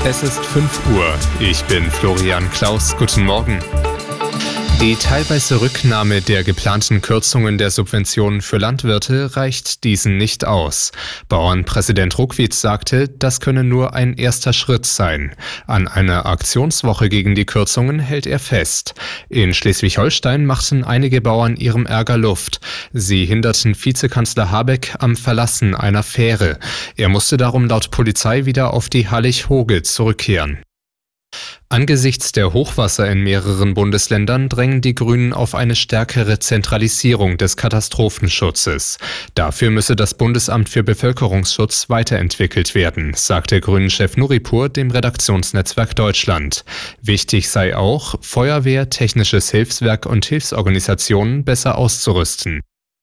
Es ist 5 Uhr. Ich bin Florian Klaus. Guten Morgen. Die teilweise Rücknahme der geplanten Kürzungen der Subventionen für Landwirte reicht diesen nicht aus. Bauernpräsident Ruckwitz sagte, das könne nur ein erster Schritt sein. An einer Aktionswoche gegen die Kürzungen hält er fest. In Schleswig-Holstein machten einige Bauern ihrem Ärger Luft. Sie hinderten Vizekanzler Habeck am Verlassen einer Fähre. Er musste darum laut Polizei wieder auf die Hallig-Hoge zurückkehren. Angesichts der Hochwasser in mehreren Bundesländern drängen die Grünen auf eine stärkere Zentralisierung des Katastrophenschutzes. Dafür müsse das Bundesamt für Bevölkerungsschutz weiterentwickelt werden, sagte Grünen-Chef Nuripur dem Redaktionsnetzwerk Deutschland. Wichtig sei auch, Feuerwehr, Technisches Hilfswerk und Hilfsorganisationen besser auszurüsten.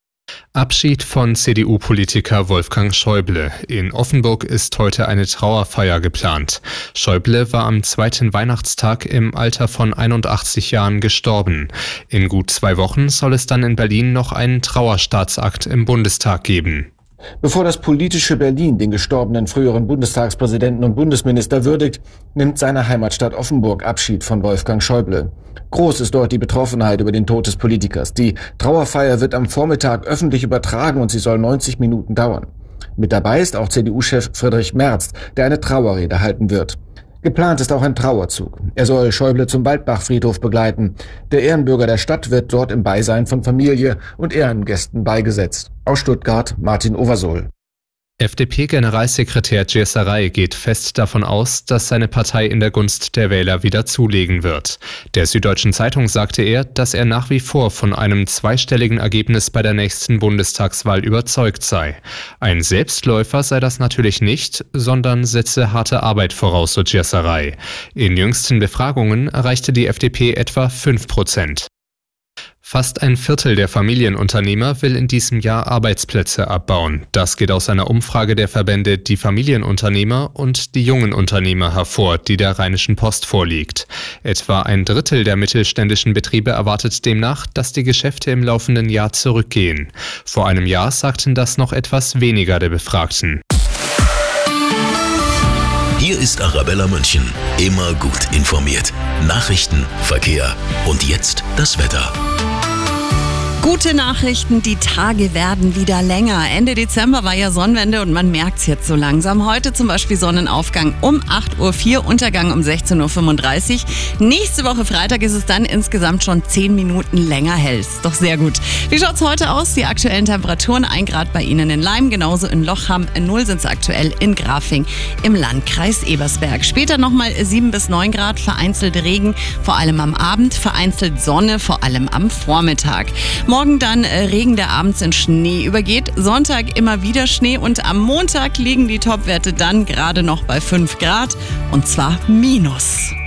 Abschied von CDU-Politiker Wolfgang Schäuble. In Offenburg ist heute eine Trauerfeier geplant. Schäuble war am zweiten Weihnachtstag im Alter von 81 Jahren gestorben. In gut 2 Wochen soll es dann in Berlin noch einen Trauerstaatsakt im Bundestag geben. Bevor das politische Berlin den gestorbenen früheren Bundestagspräsidenten und Bundesminister würdigt, nimmt seine Heimatstadt Offenburg Abschied von Wolfgang Schäuble. Groß ist dort die Betroffenheit über den Tod des Politikers. Die Trauerfeier wird am Vormittag öffentlich übertragen und sie soll 90 Minuten dauern. Mit dabei ist auch CDU-Chef Friedrich Merz, der eine Trauerrede halten wird. Geplant ist auch ein Trauerzug. Er soll Schäuble zum Waldbach-Friedhof begleiten. Der Ehrenbürger der Stadt wird dort im Beisein von Familie und Ehrengästen beigesetzt. Aus Stuttgart Martin Oversohl. FDP-Generalsekretär Gyesaray geht fest davon aus, dass seine Partei in der Gunst der Wähler wieder zulegen wird. Der Süddeutschen Zeitung sagte er, dass er nach wie vor von einem zweistelligen Ergebnis bei der nächsten Bundestagswahl überzeugt sei. Ein Selbstläufer sei das natürlich nicht, sondern setze harte Arbeit voraus, so Gyesaray. In jüngsten Befragungen erreichte die FDP etwa 5%. Fast ein Viertel der Familienunternehmer will in diesem Jahr Arbeitsplätze abbauen. Das geht aus einer Umfrage der Verbände Die Familienunternehmer und die jungen Unternehmer hervor, die der Rheinischen Post vorliegt. Etwa ein Drittel der mittelständischen Betriebe erwartet demnach, dass die Geschäfte im laufenden Jahr zurückgehen. Vor einem Jahr sagten das noch etwas weniger der Befragten. Hier ist Arabella München. Immer gut informiert. Nachrichten, Verkehr und jetzt das Wetter. Gute Nachrichten, die Tage werden wieder länger. Ende Dezember war ja Sonnenwende und man merkt es jetzt so langsam. Heute zum Beispiel Sonnenaufgang um 8:04 Uhr, Untergang um 16:35 Uhr. Nächste Woche Freitag ist es dann insgesamt schon 10 Minuten länger hell. Ist doch sehr gut. Wie schaut's heute aus? Die aktuellen Temperaturen: 1 Grad bei Ihnen in Leim, genauso in Lochham, 0 sind es aktuell in Grafing im Landkreis Ebersberg. Später nochmal 7 bis 9 Grad, vereinzelt Regen, vor allem am Abend, vereinzelt Sonne, vor allem am Vormittag. Morgen dann Regen, der abends in Schnee übergeht. Sonntag immer wieder Schnee und am Montag liegen die Topwerte dann gerade noch bei 5 Grad und zwar minus.